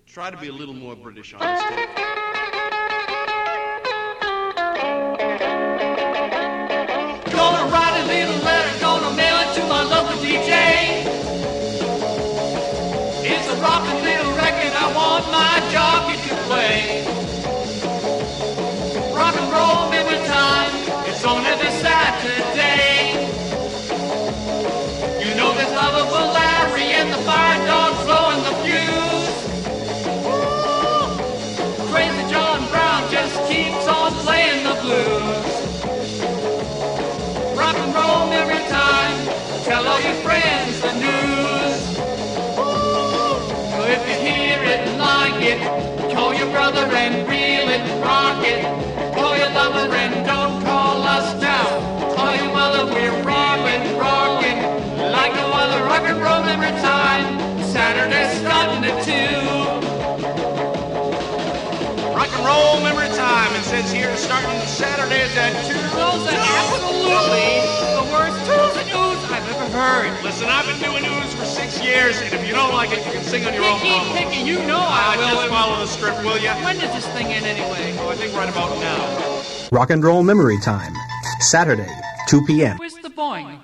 Try to be a little more British on this tape. Gonna write a little letter, gonna mail it to my local DJ. It's a rockin' little record, I want my jockey to play. Rock and roll every time, it's on every Saturday. You know there's lovable Larry and the fire dog blowing the fuse. Crazy John Brown just keeps on playing the blues. Rock and roll every time, tell all your friends the news. So if you hear it and like it, call your brother and reel it and rock it. Call your lover and don't call us down. Call your mother, we're rockin', rockin' like no other. Rock and roll every time, Saturday's starting at 2. Rock and roll memory time. It says here starting Saturdays at 2. Those are absolutely the worst twos and oohs I've ever heard. Listen, I've been doing news for 6 years, and if you don't like it, you can sing on your own promo. Picky, you know I will. Just follow the script, will ya? When does this thing end anyway? Oh, I think right about now. Rock and Roll Memory Time, Saturday, 2 p.m. Where's the boing?